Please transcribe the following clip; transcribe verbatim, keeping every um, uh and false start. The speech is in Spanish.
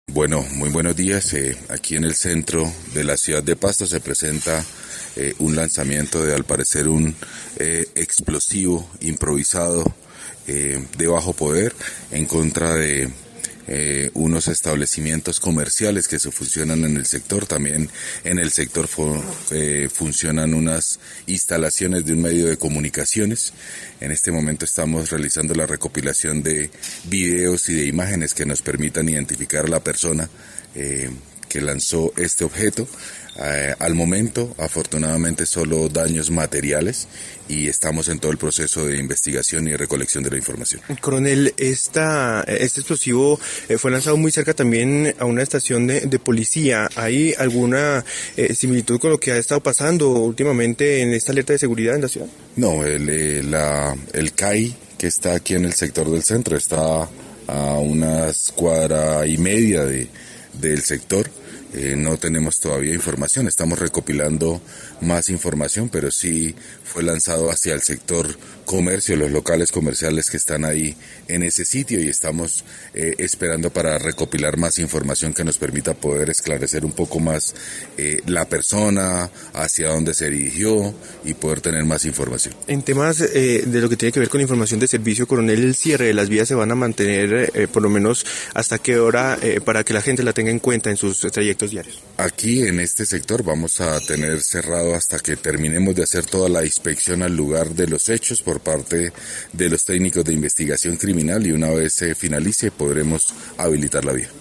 Bueno, muy buenos días. Eh, aquí en el centro de la ciudad de Pasto se presenta eh, un lanzamiento de, al parecer, un eh, explosivo improvisado eh, de bajo poder en contra de eh, unos establecimientos comerciales que se funcionan en el sector. También en el sector fu- eh, funcionan unas instalaciones de un medio de comunicaciones. En este momento estamos realizando la recopilación de videos y de imágenes que nos permitan identificar a la persona eh, que lanzó este objeto. Eh, al momento, afortunadamente, solo daños materiales y estamos en todo el proceso de investigación y de recolección de la información. Coronel, esta, este explosivo eh, fue lanzado muy cerca también a una estación de, de policía. ¿Hay alguna eh, similitud con lo que ha estado pasando últimamente en esta alerta de seguridad en la ciudad? No, el, eh, la, el C A I que está aquí en el sector del centro está a unas cuadra y media de, del sector. Eh, no tenemos todavía información, estamos recopilando más información, pero sí fue lanzado hacia el sector comercio, los locales comerciales que están ahí en ese sitio, y estamos eh, esperando para recopilar más información que nos permita poder esclarecer un poco más eh, la persona, hacia dónde se dirigió y poder tener más información. En temas eh, de lo que tiene que ver con información de servicio, Coronel, el cierre de las vías se van a mantener eh, por lo menos hasta qué hora eh, para que la gente la tenga en cuenta en sus trayectos diarios. Aquí en este sector vamos a tener cerrado hasta que terminemos de hacer toda la inspección al lugar de los hechos por parte de los técnicos de investigación criminal, y una vez se finalice podremos habilitar la vía.